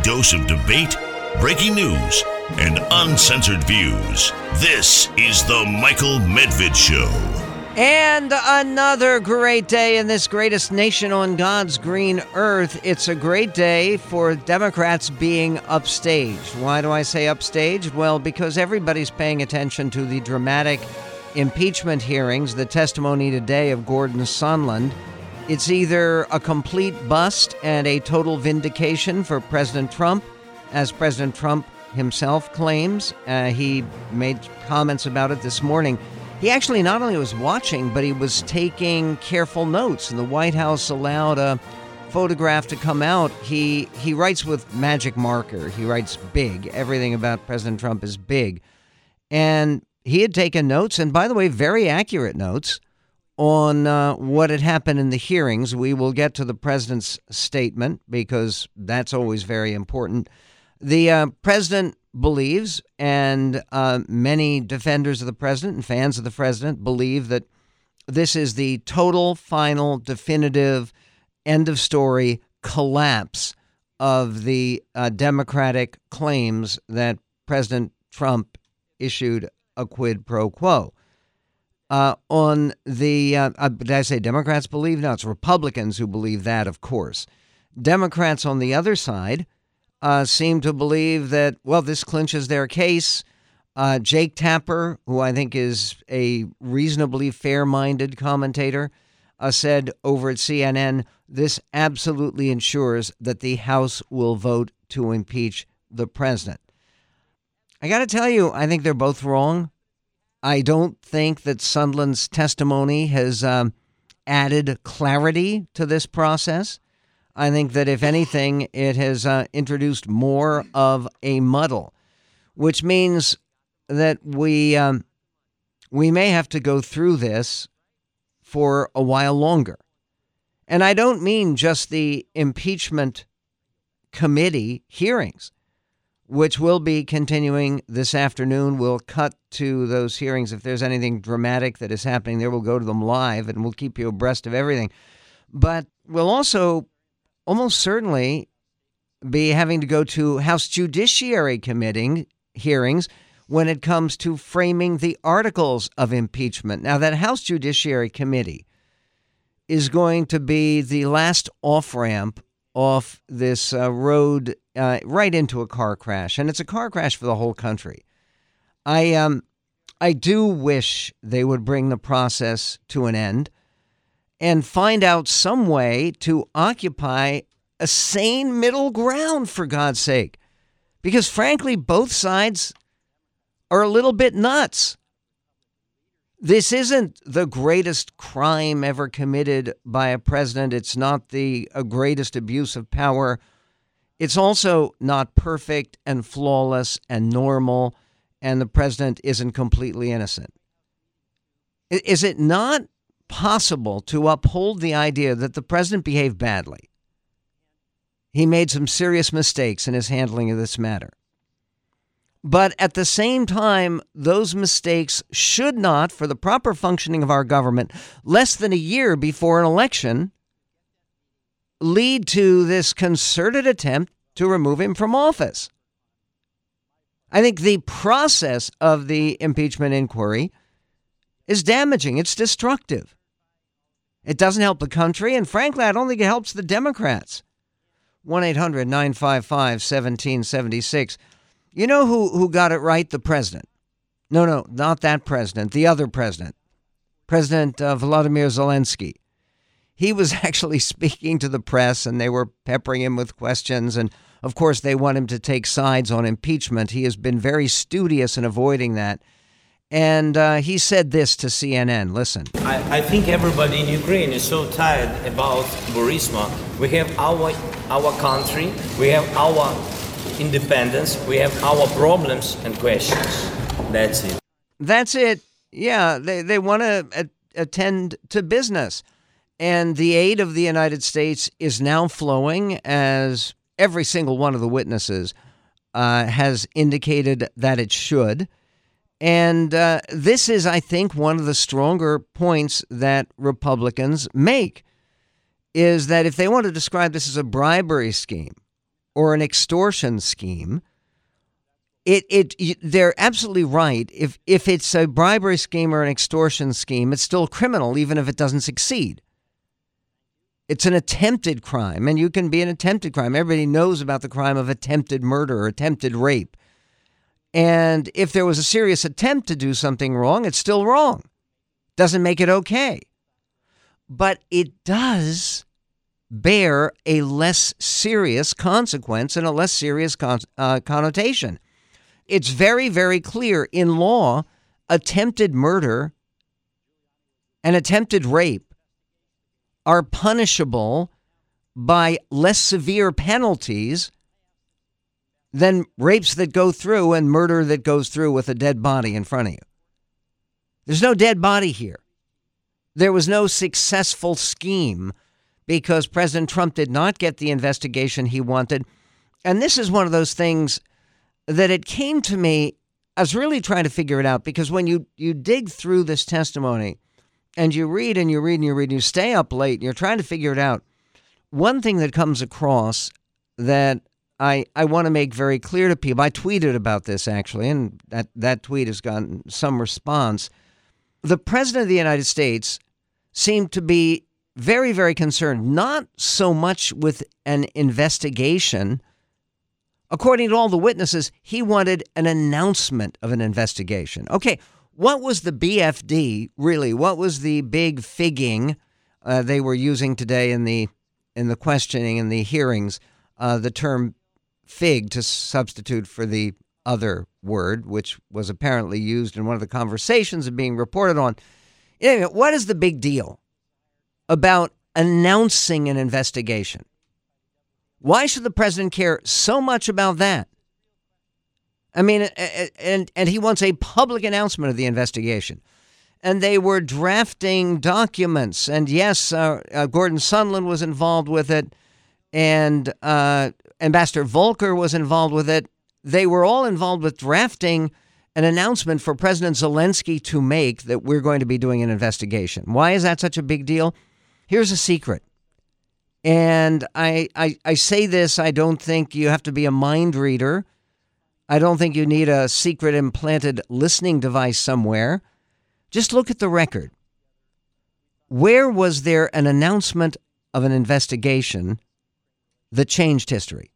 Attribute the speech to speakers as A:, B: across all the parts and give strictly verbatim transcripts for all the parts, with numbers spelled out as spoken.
A: dose of debate, breaking news, and uncensored views. This is the Michael Medved Show.
B: And another great day in this greatest nation on God's green earth. It's a great day for Democrats being upstaged. Why do I say upstaged? Well, because everybody's paying attention to the dramatic impeachment hearings, the testimony today of Gordon Sondland. It's either a complete bust and a total vindication for President Trump, as President Trump himself claims. Uh, he made comments about it this morning. He actually not only was watching, but he was taking careful notes, and the White House allowed a photograph to come out. He he writes with magic marker. He writes big. Everything about President Trump is big. And he had taken notes, and by the way, very accurate notes on uh, what had happened in the hearings. We will get to the president's statement because that's always very important. The uh, president believes, and uh, many defenders of the president and fans of the president believe, that this is the total, final, definitive, end of story collapse of the uh, Democratic claims that President Trump issued a quid pro quo. Uh, on the, uh, uh, did I say Democrats believe? No, it's Republicans who believe that, of course. Democrats on the other side Uh, seem to believe that, well, this clinches their case. Uh, Jake Tapper, who I think is a reasonably fair-minded commentator, uh, said over at C N N, this absolutely ensures that the House will vote to impeach the president. I got to tell you, I think they're both wrong. I don't think that Sondland's testimony has um, added clarity to this process. I think that, if anything, it has uh, introduced more of a muddle, which means that we um, we may have to go through this for a while longer. And I don't mean just the impeachment committee hearings, which will be continuing this afternoon. We'll cut to those hearings. If there's anything dramatic that is happening there, we'll go to them live, and we'll keep you abreast of everything. But we'll also almost certainly be having to go to House Judiciary Committee hearings when it comes to framing the articles of impeachment. Now, that House Judiciary Committee is going to be the last off-ramp off this uh, road uh, right into a car crash, and it's a car crash for the whole country. I um, I do wish they would bring the process to an end and find out some way to occupy a sane middle ground, for God's sake. Because, frankly, both sides are a little bit nuts. This isn't the greatest crime ever committed by a president. It's not the uh, greatest abuse of power. It's also not perfect and flawless and normal, and the president isn't completely innocent. Is it not possible to uphold the idea that the president behaved badly? He made some serious mistakes in his handling of this matter. But at the same time, those mistakes should not, for the proper functioning of our government, less than a year before an election, lead to this concerted attempt to remove him from office. I think the process of the impeachment inquiry is damaging. It's destructive. It doesn't help the country, and frankly, I don't think it helps the Democrats. one eight hundred nine five five one seven seven six. You know who, who got it right? The president. No, no, not that president. The other president. President uh, Volodymyr Zelensky. He was actually speaking to the press, and they were peppering him with questions. And, of course, they want him to take sides on impeachment. He has been very studious in avoiding that. And uh, he said this to C N N. Listen.
C: I, I think everybody in Ukraine is so tired about Burisma. We have our our country, we have our independence, we have our problems and questions. That's it.
B: That's it. Yeah, they, they want to a- attend to business. And the aid of the United States is now flowing, as every single one of the witnesses uh, has indicated that it should. And uh, this is, I think, one of the stronger points that Republicans make, is that if they want to describe this as a bribery scheme, or an extortion scheme, it it they're absolutely right. If if it's a bribery scheme or an extortion scheme, it's still criminal, even if it doesn't succeed. It's an attempted crime, and you can be an attempted crime. Everybody knows about the crime of attempted murder or attempted rape. And if there was a serious attempt to do something wrong, it's still wrong. Doesn't make it okay. But it does bear a less serious consequence and a less serious con- uh, connotation. It's very, very clear in law, attempted murder and attempted rape are punishable by less severe penalties than rapes that go through and murder that goes through with a dead body in front of you. There's no dead body here. There was no successful scheme because President Trump did not get the investigation he wanted. And this is one of those things that it came to me, I was really trying to figure it out, because when you, you dig through this testimony and you read and you read and you read and you stay up late and you're trying to figure it out, one thing that comes across that I, I want to make very clear to people, I tweeted about this actually, and that, that tweet has gotten some response. The President of the United States seemed to be very, very concerned, not so much with an investigation. According to all the witnesses, he wanted an announcement of an investigation. Okay, what was the B F D, really? What was the big figging uh, they were using today in the in the questioning and the hearings, uh, the term fig to substitute for the other word, which was apparently used in one of the conversations and being reported on. Anyway, what is the big deal about announcing an investigation? Why should the president care so much about that? I mean, and and he wants a public announcement of the investigation. And they were drafting documents. And yes, uh, uh, Gordon Sondland was involved with it. And uh, Ambassador Volker was involved with it. They were all involved with drafting an announcement for President Zelensky to make that we're going to be doing an investigation. Why is that such a big deal? Here's a secret. And I, I, I say this, I don't think you have to be a mind reader. I don't think you need a secret implanted listening device somewhere. Just look at the record. Where was there an announcement of an investigation that changed history?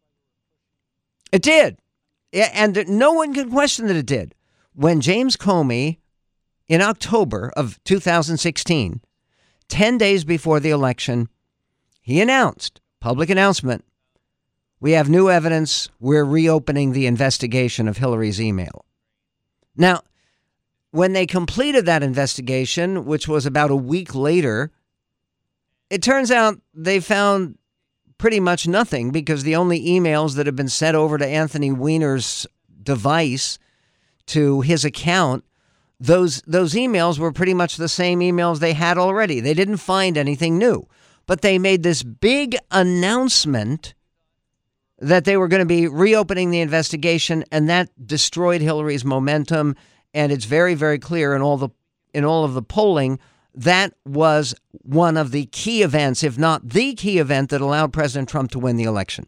B: It did. And no one can question that it did. When James Comey, in October of two thousand sixteen, ten days before the election, he announced, public announcement, we have new evidence, we're reopening the investigation of Hillary's email. Now, when they completed that investigation, which was about a week later, it turns out they found pretty much nothing, because the only emails that have been sent over to Anthony Weiner's device to his account, those those emails were pretty much the same emails they had already. They didn't find anything new. But they made this big announcement that they were going to be reopening the investigation, and that destroyed Hillary's momentum. And it's very, very clear in all the in all of the polling that was one of the key events, if not the key event, that allowed President Trump to win the election.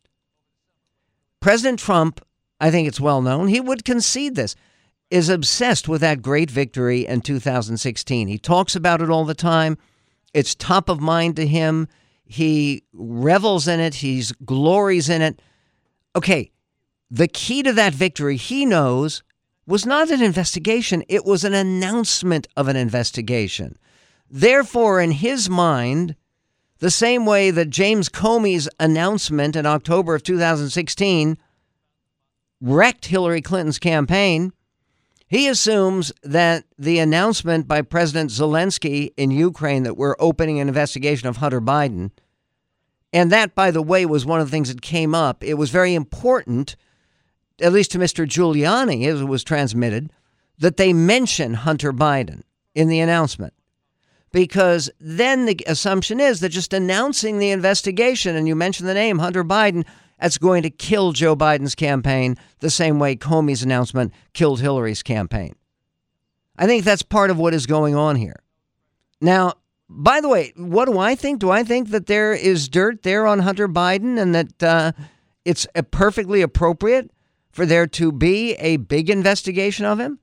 B: President Trump, I think it's well known, he would concede this, is obsessed with that great victory in two thousand sixteen. He talks about it all the time. It's top of mind to him. He revels in it. He glories in it. Okay, the key to that victory, he knows, was not an investigation. It was an announcement of an investigation. Therefore, in his mind, the same way that James Comey's announcement in October of two thousand sixteen wrecked Hillary Clinton's campaign, he assumes that the announcement by President Zelensky in Ukraine that we're opening an investigation of Hunter Biden, and that, by the way, was one of the things that came up. It was very important, at least to Mister Giuliani, as it was transmitted, that they mention Hunter Biden in the announcement. Because then the assumption is that just announcing the investigation, and you mention the name Hunter Biden, that's going to kill Joe Biden's campaign the same way Comey's announcement killed Hillary's campaign. I think that's part of what is going on here. Now, by the way, what do I think? Do I think that there is dirt there on Hunter Biden and that uh, it's a perfectly appropriate for there to be a big investigation of him?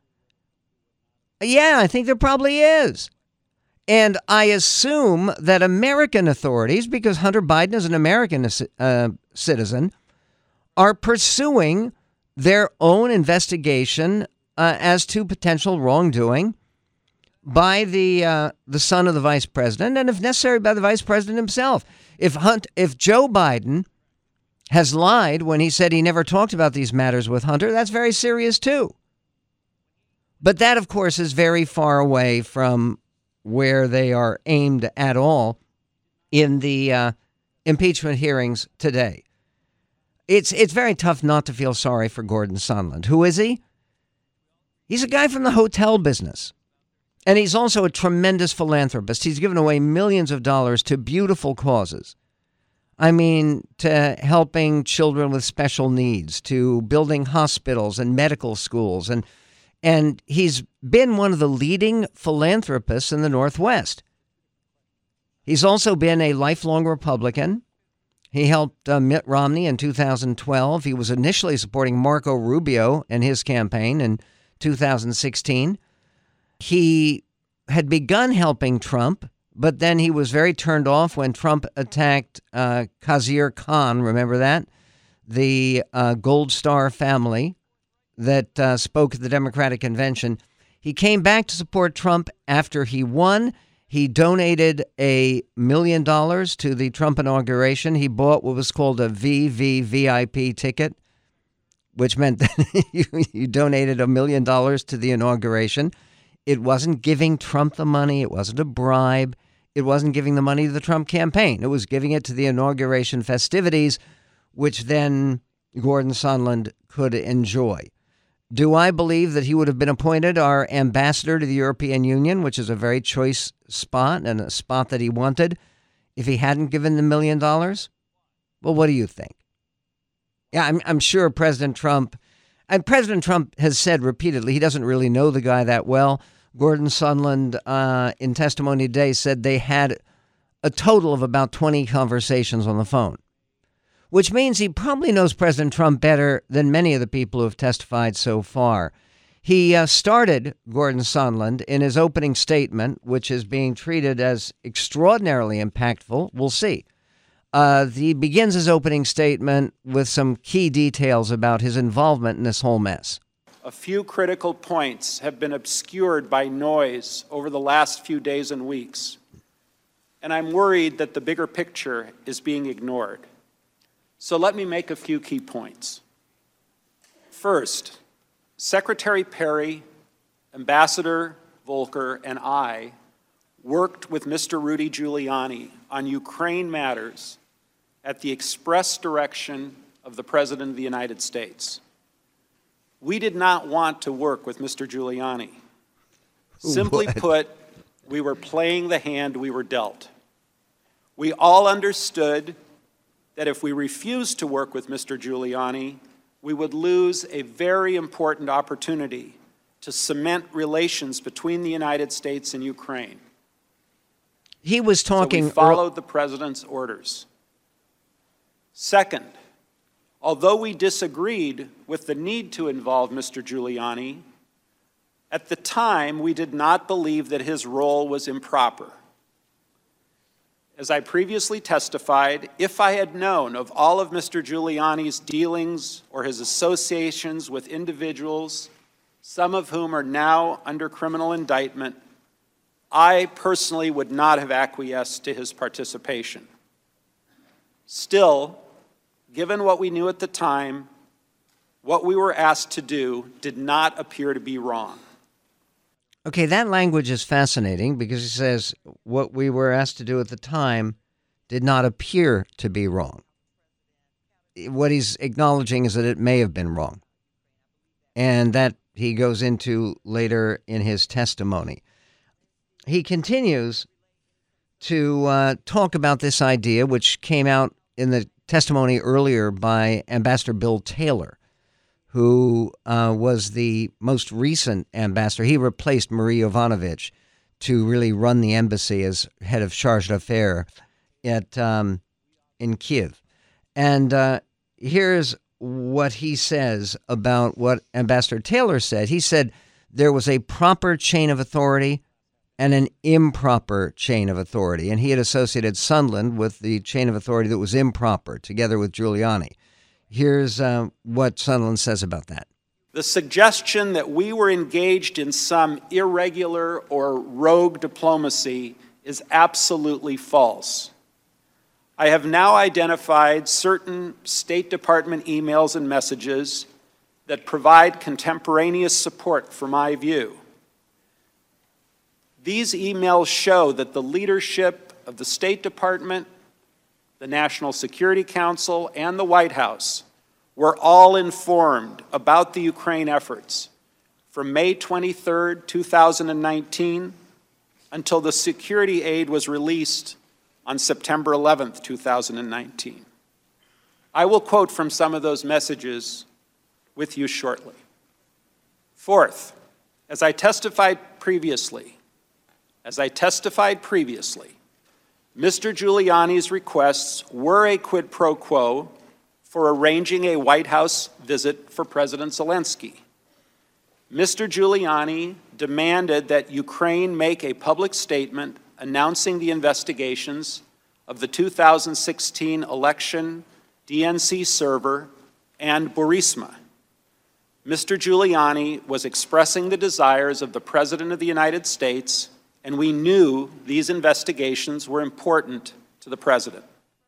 B: Yeah, I think there probably is. And I assume that American authorities, because Hunter Biden is an American uh, citizen, are pursuing their own investigation uh, as to potential wrongdoing by the uh, the son of the vice president, and if necessary, by the vice president himself. If Hunt, if Joe Biden has lied when he said he never talked about these matters with Hunter, that's very serious too. But that, of course, is very far away from where they are aimed at all in the uh, impeachment hearings today. It's it's very tough not to feel sorry for Gordon Sondland. Who is he? He's a guy from the hotel business. And he's also a tremendous philanthropist. He's given away millions of dollars to beautiful causes. I mean, to helping children with special needs, to building hospitals and medical schools. And and he's been one of the leading philanthropists in the Northwest. He's also been a lifelong Republican. He helped uh, Mitt Romney in two thousand twelve. He was initially supporting Marco Rubio in his campaign in two thousand sixteen. He had begun helping Trump, but then he was very turned off when Trump attacked uh, Khizr Khan. Remember that? The uh, Gold Star family that uh, spoke at the Democratic Convention. He came back to support Trump after he won. He donated a million dollars to the Trump inauguration. He bought what was called a V V V I P ticket, which meant that you, you donated a million dollars to the inauguration. It wasn't giving Trump the money. It wasn't a bribe. It wasn't giving the money to the Trump campaign. It was giving it to the inauguration festivities, which then Gordon Sondland could enjoy. Do I believe that he would have been appointed our ambassador to the European Union, which is a very choice spot and a spot that he wanted, if he hadn't given the million dollars? Well, what do you think? Yeah, I'm, I'm sure President Trump, and President Trump has said repeatedly he doesn't really know the guy that well. Gordon Sondland, uh, in testimony today, said they had a total of about twenty conversations on the phone, which means he probably knows President Trump better than many of the people who have testified so far. He uh, started, Gordon Sondland, in his opening statement, which is being treated as extraordinarily impactful. We'll see. Uh, he begins his opening statement with some key details about his involvement in this whole mess.
D: A few critical points have been obscured by noise over the last few days and weeks, and I'm worried that the bigger picture is being ignored. So let me make a few key points. First, Secretary Perry, Ambassador Volker, and I worked with Mister Rudy Giuliani on Ukraine matters at the express direction of the President of the United States. We did not want to work with Mister Giuliani. Simply
B: What?
D: put, we were playing the hand we were dealt. We all understood that if we refused to work with Mister Giuliani, we would lose a very important opportunity to cement relations between the United States and Ukraine.
B: He was talking.
D: So we followed the president's orders. Second, although we disagreed with the need to involve Mister Giuliani, at the time we did not believe that his role was improper. As I previously testified, if I had known of all of Mister Giuliani's dealings or his associations with individuals, some of whom are now under criminal indictment, I personally would not have acquiesced to his participation. Still, given what we knew at the time, what we were asked to do did not appear to be wrong.
B: Okay, that language is fascinating because he says what we were asked to do at the time did not appear to be wrong. What he's acknowledging is that it may have been wrong. And that he goes into later in his testimony. He continues to uh, talk about this idea, which came out in the testimony earlier by Ambassador Bill Taylor, who uh, was the most recent ambassador. He replaced Marie Yovanovitch to really run the embassy as head of charge d'affaires at um, in Kiev. And uh, here's what he says about what Ambassador Taylor said. He said there was a proper chain of authority and an improper chain of authority. And he had associated Sondland with the chain of authority that was improper, together with Giuliani. Here's uh, what Sondland says about that.
D: The suggestion that we were engaged in some irregular or rogue diplomacy is absolutely false. I have now identified certain State Department emails and messages that provide contemporaneous support for my view. These emails show that the leadership of the State Department, the National Security Council, and the White House were all informed about the Ukraine efforts from May twenty-third, two thousand nineteen until the security aid was released on September eleventh, two thousand nineteen. I will quote from some of those messages with you shortly. Fourth, as I testified previously, as I testified previously, Mister Giuliani's requests were a quid pro quo for arranging a White House visit for President Zelensky. Mister Giuliani demanded that Ukraine make a public statement announcing the investigations of the two thousand sixteen election D N C server and Burisma. Mister Giuliani was expressing the desires of the President of the United States, and we knew these investigations were important to the President.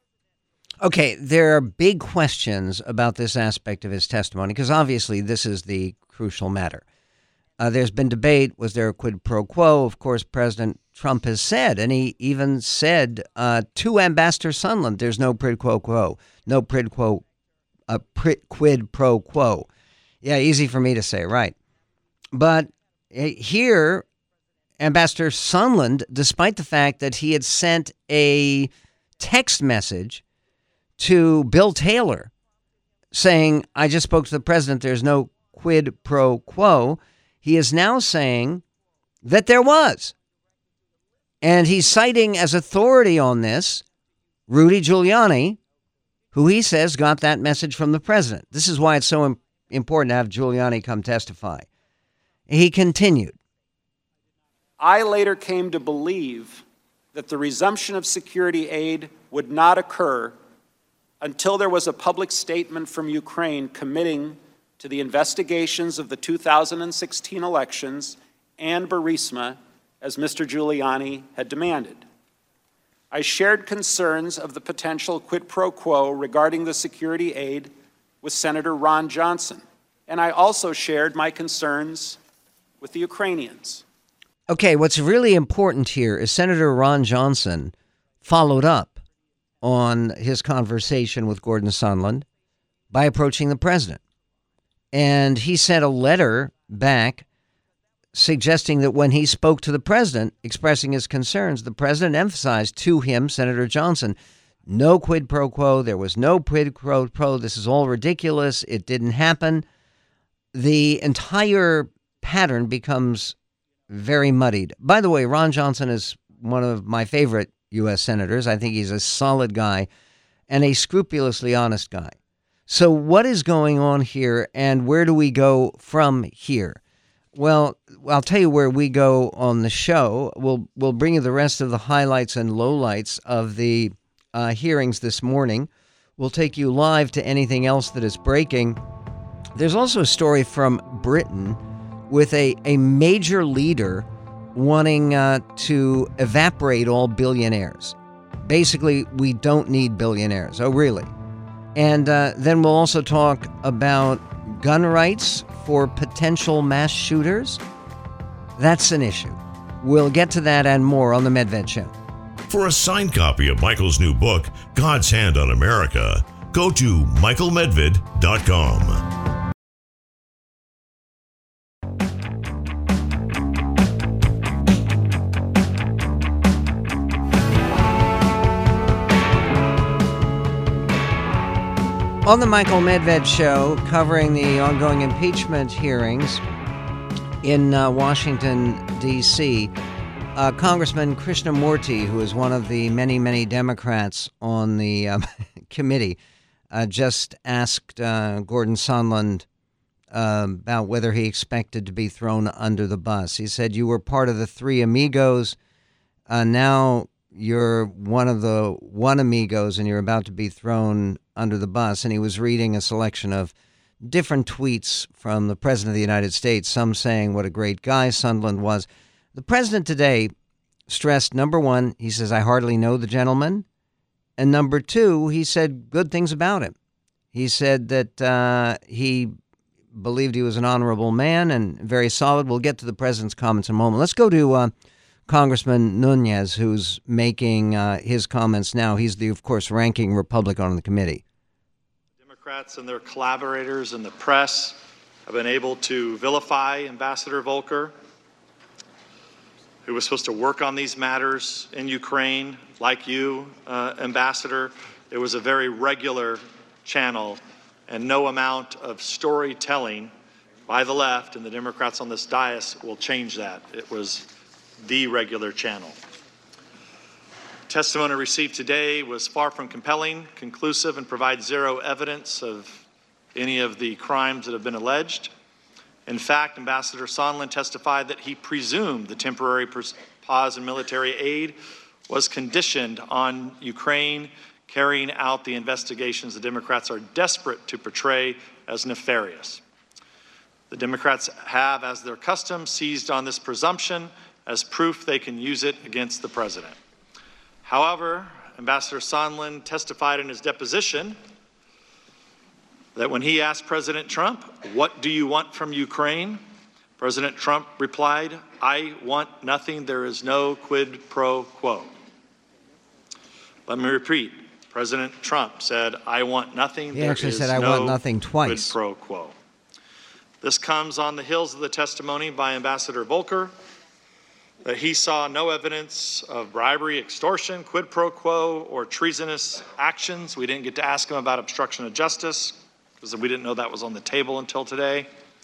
B: Okay, there are big questions about this aspect of his testimony, because obviously this is the crucial matter. Uh, there's been debate. Was there a quid pro quo? Of course, President Trump has said, and he even said uh, to Ambassador Sondland, there's no quid pro quo, no quid quo, uh, quid pro quo. Yeah, easy for me to say, right? But uh, here, Ambassador Sondland, despite the fact that he had sent a text message to Bill Taylor saying, I just spoke to the president, there's no quid pro quo, he is now saying that there was. And he's citing as authority on this Rudy Giuliani, who he says got that message from the president. This is why it's so im- important to have Giuliani come testify. He continued.
D: I later came to believe that the resumption of security aid would not occur until there was a public statement from Ukraine committing to the investigations of the two thousand sixteen elections and Burisma, as Mister Giuliani had demanded. I shared concerns of the potential quid pro quo regarding the security aid with Senator Ron Johnson, and I also shared my concerns with the Ukrainians.
B: Okay, what's really important here is Senator Ron Johnson followed up on his conversation with Gordon Sondland by approaching the president. And he sent a letter back suggesting that when he spoke to the president, expressing his concerns, the president emphasized to him, Senator Johnson, no quid pro quo. There was no quid pro quo. This is all ridiculous. It didn't happen. The entire pattern becomes very muddied. By the way, Ron Johnson is one of my favorite U S senators. I think he's a solid guy and a scrupulously honest guy. So what is going on here, and where do we go from here? Well, I'll tell you where we go on the show. We'll we'll bring you the rest of the highlights and lowlights of the uh, hearings this morning. We'll take you live to anything else that is breaking. There's also a story from Britain with a, a major leader wanting uh, to evaporate all billionaires. Basically, we don't need billionaires. Oh, really? And uh, then we'll also talk about gun rights for potential mass shooters. That's an issue. We'll get to that and more on The Medved Show.
A: For a signed copy of Michael's new book, God's Hand on America, go to michael medved dot com.
B: On the Michael Medved Show, covering the ongoing impeachment hearings in uh, Washington, D C, uh, Congressman Krishnamurti, who is one of the many, many Democrats on the um, committee, uh, just asked uh, Gordon Sondland uh, about whether he expected to be thrown under the bus. He said, "You were part of the three amigos. Uh, now you're one of the one amigos, and you're about to be thrown under the bus." And he was reading a selection of different tweets from the President of the United States, some saying what a great guy Sondland was. The President today stressed, number one, he says, "I hardly know the gentleman." And number two, he said good things about him. He said that uh, he believed he was an honorable man and very solid. We'll get to the President's comments in a moment. Let's go to uh, Congressman Nunes, who's making uh, his comments now. He's the, of course, ranking Republican on the committee.
E: Democrats and their collaborators in the press have been able to vilify Ambassador Volker, who was supposed to work on these matters in Ukraine, like you, uh, Ambassador. It was a very regular channel, and no amount of storytelling by the left and the Democrats on this dais will change that. It was the regular channel. Testimony received today was far from compelling, conclusive, and provides zero evidence of any of the crimes that have been alleged. In fact, Ambassador Sondland testified that he presumed the temporary pause in military aid was conditioned on Ukraine carrying out the investigations the Democrats are desperate to portray as nefarious. The Democrats have, as their custom, seized on this presumption as proof they can use it against the president. However, Ambassador Sondland testified in his deposition that when he asked President Trump, "What do you want from Ukraine?" President Trump replied, "I want nothing. There is no quid pro quo." Let me repeat. President Trump said, "I want nothing."
B: He
E: there
B: actually
E: is
B: said, "I
E: no
B: want nothing" twice.
E: Quid pro quo. This comes on the heels of the testimony by Ambassador Volker that he saw no evidence of bribery, extortion, quid pro quo, or treasonous actions. We didn't get to ask him about obstruction of justice because we didn't know that was on the table until today.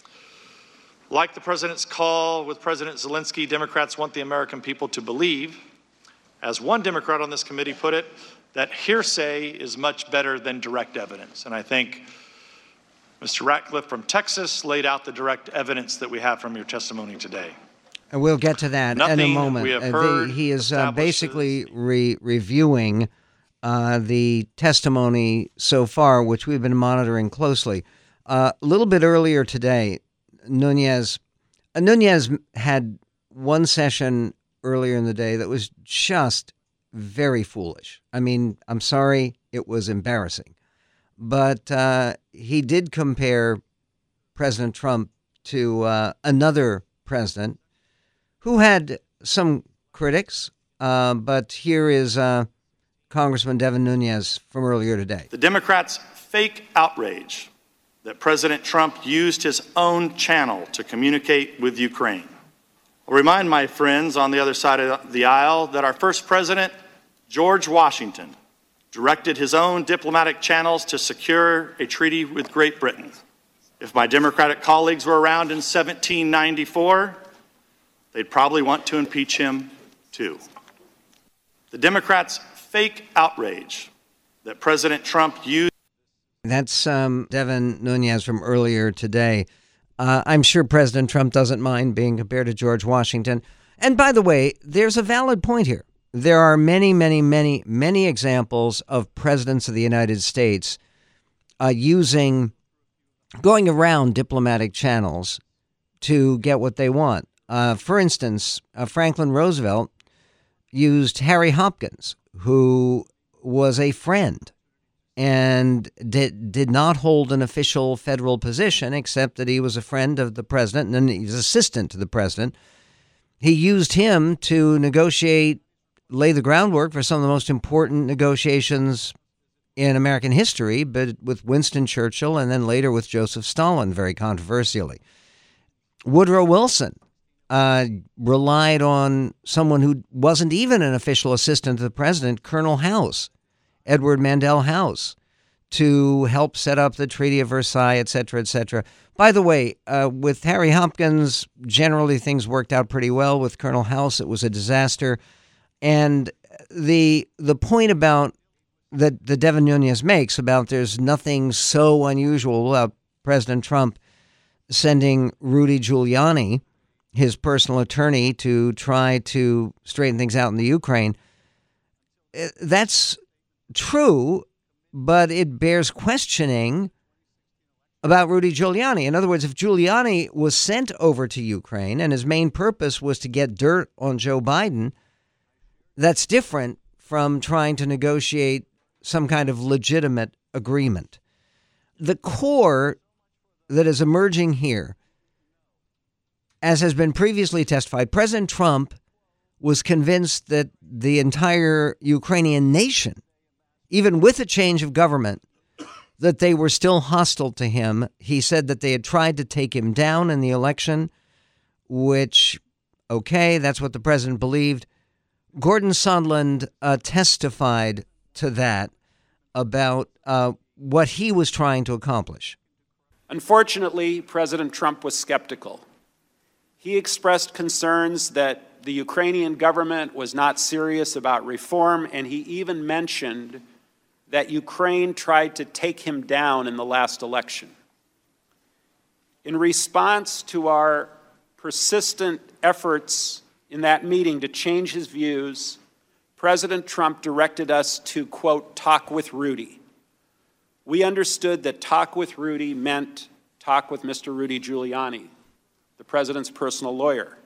E: Like the president's call with President Zelensky, Democrats want the American people to believe, as one Democrat on this committee put it, that hearsay is much better than direct evidence. And I think Mister Ratcliffe from Texas laid out the direct evidence that we have from your testimony today.
B: And we'll get to that
E: Nothing
B: in a moment.
E: we have
B: Uh,
E: heard
B: the, he is uh,
E: establishes-
B: basically re- reviewing uh, the testimony so far, which we've been monitoring closely. Uh, a little bit earlier today, Nunes, uh, Nunes had one session earlier in the day that was just very foolish. I mean, I'm sorry, it was embarrassing. But uh, he did compare President Trump to uh, another president who had some critics, uh, but here is uh, Congressman Devin Nunes from earlier today.
E: The Democrats' fake outrage that President Trump used his own channel to communicate with Ukraine. I'll remind my friends on the other side of the aisle that our first president, George Washington, directed his own diplomatic channels to secure a treaty with Great Britain. If my Democratic colleagues were around in seventeen ninety-four, they'd probably want to impeach him too. The Democrats' fake outrage that President Trump used.
B: That's um, Devin Nunes from earlier today. Uh, I'm sure President Trump doesn't mind being compared to George Washington. And by the way, there's a valid point here. There are many, many, many, many examples of presidents of the United States uh, using, going around diplomatic channels to get what they want. Uh, for instance, uh, Franklin Roosevelt used Harry Hopkins, who was a friend and did, did not hold an official federal position, except that he was a friend of the president and then he was assistant to the president. He used him to negotiate, lay the groundwork for some of the most important negotiations in American history, but with Winston Churchill and then later with Joseph Stalin, very controversially. Woodrow Wilson uh, relied on someone who wasn't even an official assistant to the president, Colonel House, Edward Mandell House, to help set up the Treaty of Versailles, et cetera, et cetera. By the way, uh, with Harry Hopkins, generally things worked out pretty well. With Colonel House, it was a disaster. And the the point about that, that Devin Nunes makes about there's nothing so unusual about President Trump sending Rudy Giuliani, his personal attorney, to try to straighten things out in the Ukraine. That's true, but it bears questioning about Rudy Giuliani. In other words, if Giuliani was sent over to Ukraine and his main purpose was to get dirt on Joe Biden, that's different from trying to negotiate some kind of legitimate agreement. The core that is emerging here, as has been previously testified, President Trump was convinced that the entire Ukrainian nation, even with a change of government, that they were still hostile to him. He said that they had tried to take him down in the election, which, okay, that's what the president believed. Gordon Sondland uh, testified to that about uh, what he was trying to accomplish.
D: Unfortunately, President Trump was skeptical. He expressed concerns that the Ukrainian government was not serious about reform, and he even mentioned that Ukraine tried to take him down in the last election. In response to our persistent efforts in that meeting to change his views, President Trump directed us to, quote, talk with Rudy. We understood that talk with Rudy meant talk with Mister Rudy Giuliani, the president's personal lawyer.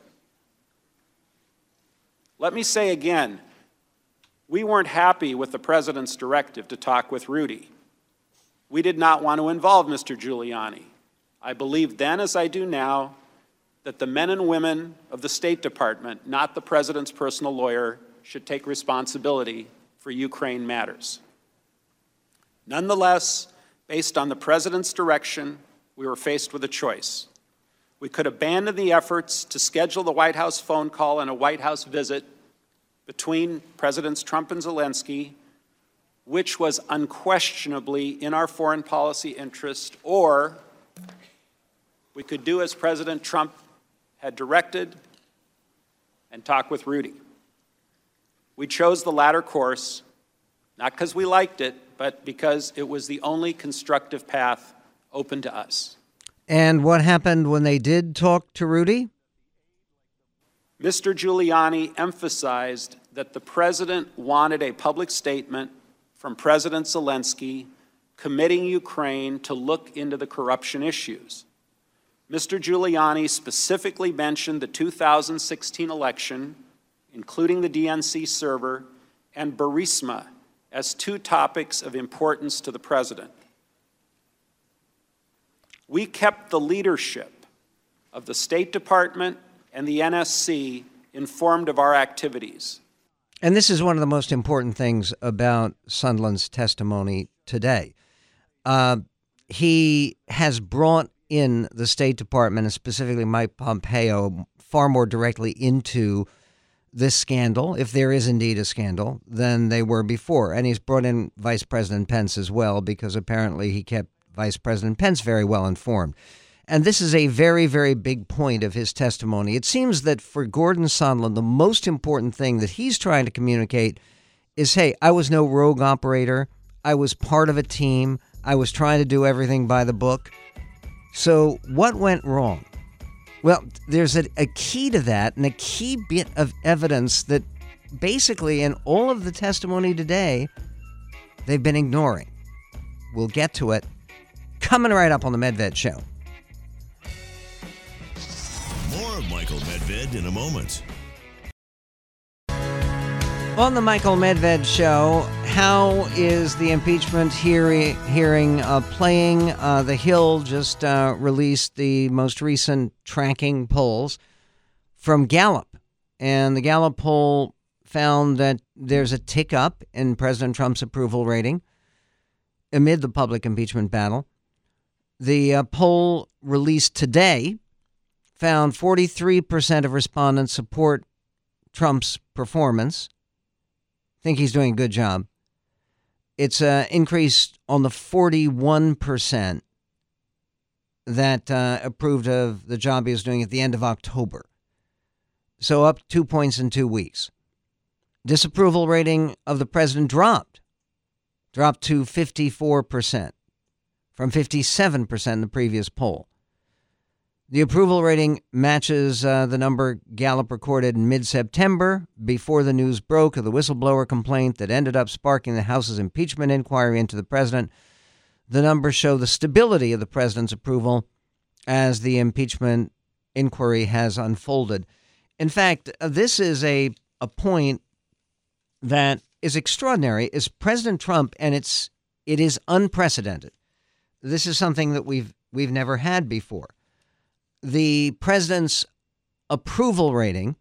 D: Let me say again, we weren't happy with the president's directive to talk with Rudy. We did not want to involve Mister Giuliani. I believed then, as I do now, that the men and women of the State Department, not the president's personal lawyer, should take responsibility for Ukraine matters. Nonetheless, based on the president's direction, we were faced with a choice. We could abandon the efforts to schedule the White House phone call and a White House visit between Presidents Trump and Zelensky, which was unquestionably in our foreign policy interest, or we could do as President Trump had directed and talk with Rudy. We chose the latter course, not because we liked it, but because it was the only constructive path open to us.
B: And what happened when they did talk to Rudy?
D: Mister Giuliani emphasized that the president wanted a public statement from President Zelensky committing Ukraine to look into the corruption issues. Mister Giuliani specifically mentioned the two thousand sixteen election, including the D N C server, and Burisma as two topics of importance to the president. We kept the leadership of the State Department and the N S C informed of our activities.
B: And this is one of the most important things about Sondland's testimony today. Uh, he has brought in the State Department, and specifically Mike Pompeo, far more directly into this scandal, if there is indeed a scandal, than they were before. And he's brought in Vice President Pence as well, because apparently he kept Vice President Pence very well informed. And this is a very, very big point of his testimony. It seems that for Gordon Sondland, the most important thing that he's trying to communicate is, hey, I was no rogue operator. I was part of a team. I was trying to do everything by the book. So what went wrong? Well, there's a, a key to that, and a key bit of evidence that basically in all of the testimony today, they've been ignoring. We'll get to it coming right up on the Medved Show.
A: More of Michael Medved in a moment.
B: On the Michael Medved Show, how is the impeachment hearing, hearing uh, playing? Uh, the Hill just uh, released the most recent tracking polls from Gallup. And the Gallup poll found that there's a tick up in President Trump's approval rating amid the public impeachment battle. The uh, poll released today found forty-three percent of respondents support Trump's performance, think he's doing a good job. It's uh, increased on the forty-one percent that uh, approved of the job he was doing at the end of October. So up two points in two weeks. Disapproval rating of the president dropped dropped to fifty-four percent from fifty-seven percent in the previous poll. The approval rating matches uh, the number Gallup recorded in mid-September before the news broke of the whistleblower complaint that ended up sparking the House's impeachment inquiry into the president. The numbers show the stability of the president's approval as the impeachment inquiry has unfolded. In fact, uh, this is a, a point that is extraordinary, is President Trump, and it's it is unprecedented. This is something that we've we've never had before. The president's approval rating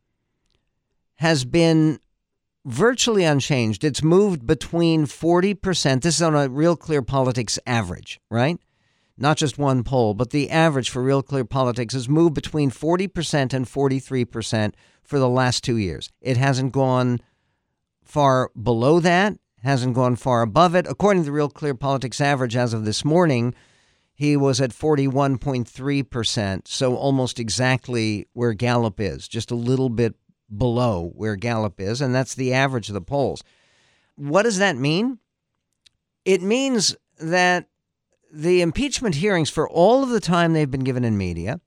B: has been virtually unchanged. It's moved between forty percent. This is on a Real Clear Politics average, right? Not just one poll, but the average for Real Clear Politics has moved between forty percent and forty-three percent for the last two years. It hasn't gone far below that, hasn't gone far above it. According to the Real Clear Politics average as of this morning, he was at forty-one point three percent, so almost exactly where Gallup is, just a little bit below where Gallup is, and that's the average of the polls. What does that mean? It means that the impeachment hearings, for all of the time they've been given in media,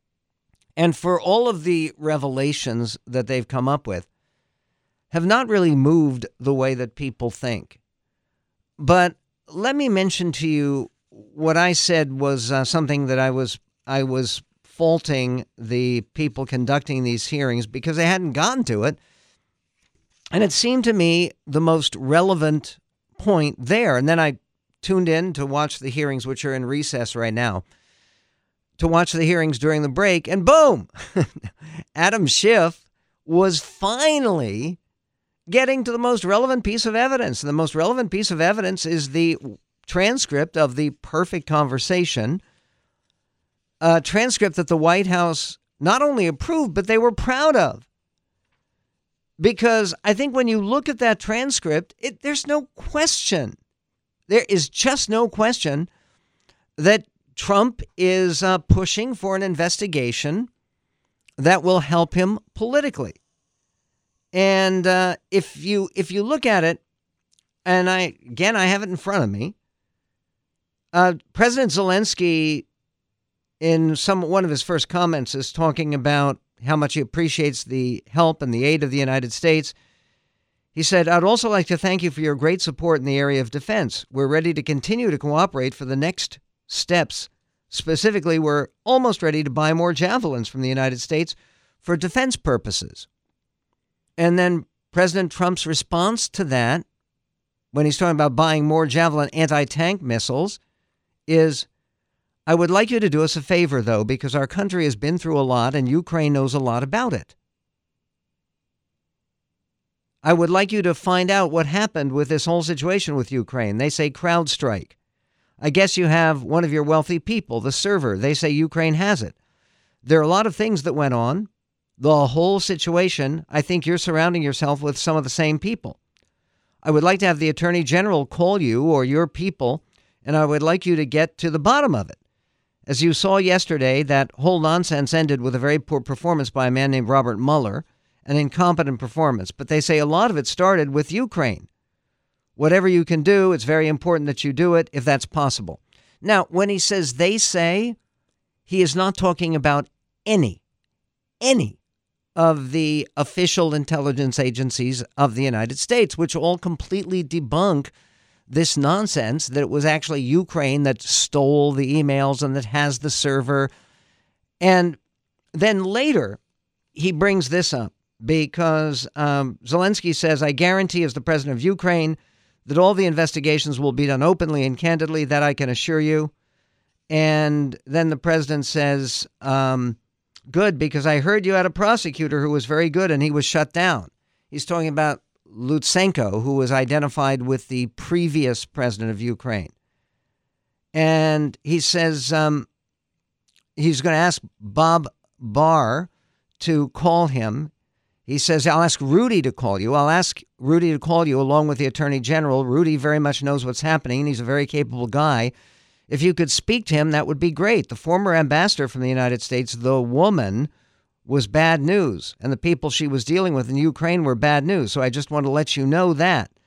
B: and for all of the revelations that they've come up with, have not really moved the way that people think. But let me mention to you what I said was uh, something that I was I was faulting the people conducting these hearings because they hadn't gotten to it. And it seemed to me the most relevant point there. And then I tuned in to watch the hearings, which are in recess right now, to watch the hearings during the break. And boom, Adam Schiff was finally getting to the most relevant piece of evidence. And the most relevant piece of evidence is the transcript of the perfect conversation, a transcript that the White House not only approved, but they were proud of. Because I think when you look at that transcript, it, there's no question. There is just no question that Trump is uh, pushing for an investigation that will help him politically. And uh, if you if you look at it, and I again, I have it in front of me, uh, President Zelensky, in some one of his first comments, is talking about how much he appreciates the help and the aid of the United States. He said, "I'd also like to thank you for your great support in the area of defense. We're ready to continue to cooperate for the next steps. Specifically, we're almost ready to buy more javelins from the United States for defense purposes." And then President Trump's response to that, when he's talking about buying more Javelin anti-tank missiles, is, "I would like you to do us a favor, though, because our country has been through a lot and Ukraine knows a lot about it. I would like you to find out what happened with this whole situation with Ukraine. They say CrowdStrike. I guess you have one of your wealthy people, the server. They say Ukraine has it. There are a lot of things that went on. The whole situation, I think you're surrounding yourself with some of the same people. I would like to have the Attorney General call you or your people, and I would like you to get to the bottom of it. As you saw yesterday, that whole nonsense ended with a very poor performance by a man named Robert Mueller, an incompetent performance. But they say a lot of it started with Ukraine. Whatever you can do, it's very important that you do it if that's possible." Now, when he says they say, he is not talking about any, any of the official intelligence agencies of the United States, which all completely debunk this nonsense that it was actually Ukraine that stole the emails and that has the server. And then later, he brings this up because um, Zelensky says, "I guarantee as the president of Ukraine that all the investigations will be done openly and candidly, that I can assure you." And then the president says, um, "Good, because I heard you had a prosecutor who was very good and he was shut down." He's talking about Lutsenko, who was identified with the previous president of Ukraine. And he says um, he's going to ask Bob Barr to call him. He says, "I'll ask Rudy to call you. I'll ask Rudy to call you along with the Attorney General. Rudy very much knows what's happening. He's a very capable guy. If you could speak to him, that would be great. The former ambassador from the United States, the woman, was bad news, and the people she was dealing with in Ukraine were bad news. So I just want to let you know that,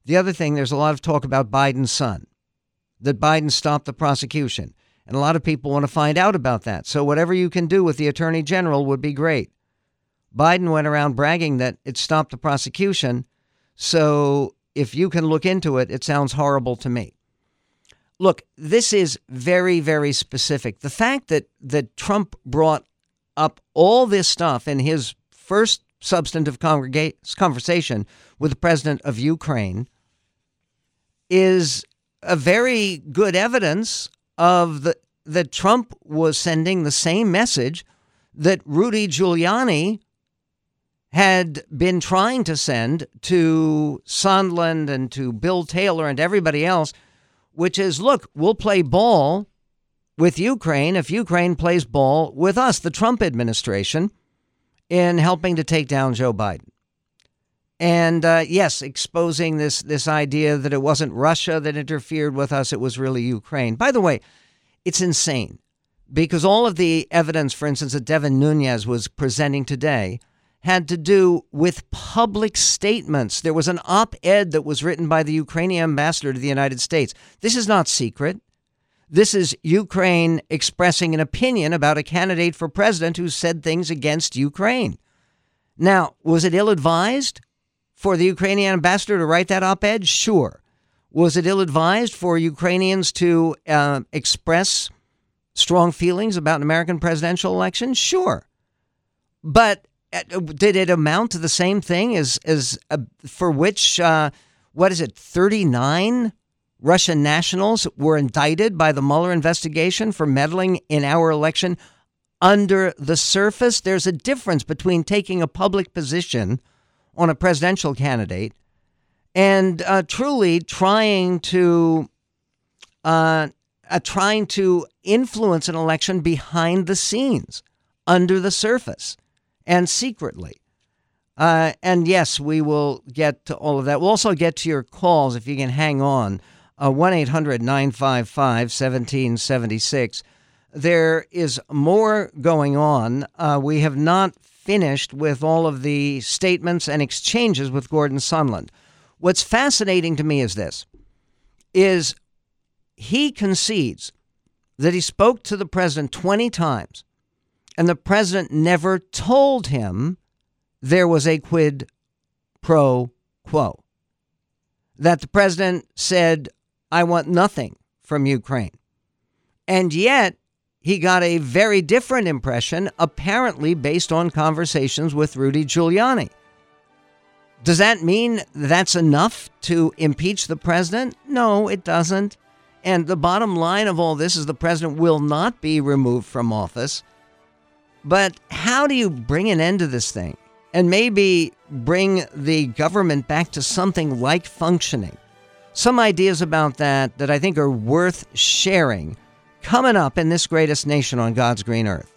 B: The other thing, there's a lot of talk about Biden's son, that Biden stopped the prosecution. And a lot of people want to find out about that. So whatever you can do with the attorney general would be great. Biden went around bragging that it stopped the prosecution. So if you can look into it, it sounds horrible to me. Look, this is very, very specific. The fact that, that Trump brought up all this stuff in his first substantive congrega- conversation with the president of Ukraine is a very good evidence of the that Trump was sending the same message that Rudy Giuliani had been trying to send to Sondland and to Bill Taylor and everybody else, which is, look, we'll play ball with Ukraine if Ukraine plays ball with us, the Trump administration, in helping to take down Joe Biden. And uh, yes, exposing this this idea that it wasn't Russia that interfered with us, it was really Ukraine. By the way, it's insane because all of the evidence, for instance, that Devin Nunes was presenting today had to do with public statements. There was an op-ed that was written by the Ukrainian ambassador to the United States. This is not secret. This is Ukraine expressing an opinion about a candidate for president who said things against Ukraine. Now, was it ill-advised for the Ukrainian ambassador to write that op-ed? Sure. Was it ill-advised for Ukrainians to uh, express strong feelings about an American presidential election? Sure. But uh, did it amount to the same thing as, as uh, for which, uh, what is it, thirty-nine Russian nationals were indicted by the Mueller investigation for meddling in our election under the surface? There's a difference between taking a public position on a presidential candidate and uh, truly trying to uh, uh, trying to influence an election behind the scenes, under the surface, and secretly. Uh, and yes, we will get to all of that. We'll also get to your calls if you can hang on. Uh, one eight hundred nine five five one seven seven six. There is more going on. Uh, we have not finished with all of the statements and exchanges with Gordon Sondland. What's fascinating to me is this, is he concedes that he spoke to the president twenty times and the president never told him there was a quid pro quo, that the president said, I want nothing from Ukraine. And yet he got a very different impression, apparently based on conversations with Rudy Giuliani. Does that mean that's enough to impeach the president? No, it doesn't. And the bottom line of all this is the president will not be removed from office. But how do you bring an end to this thing and maybe bring the government back to something like functioning? Some ideas about that that I think are worth sharing coming up in this greatest nation on God's green earth.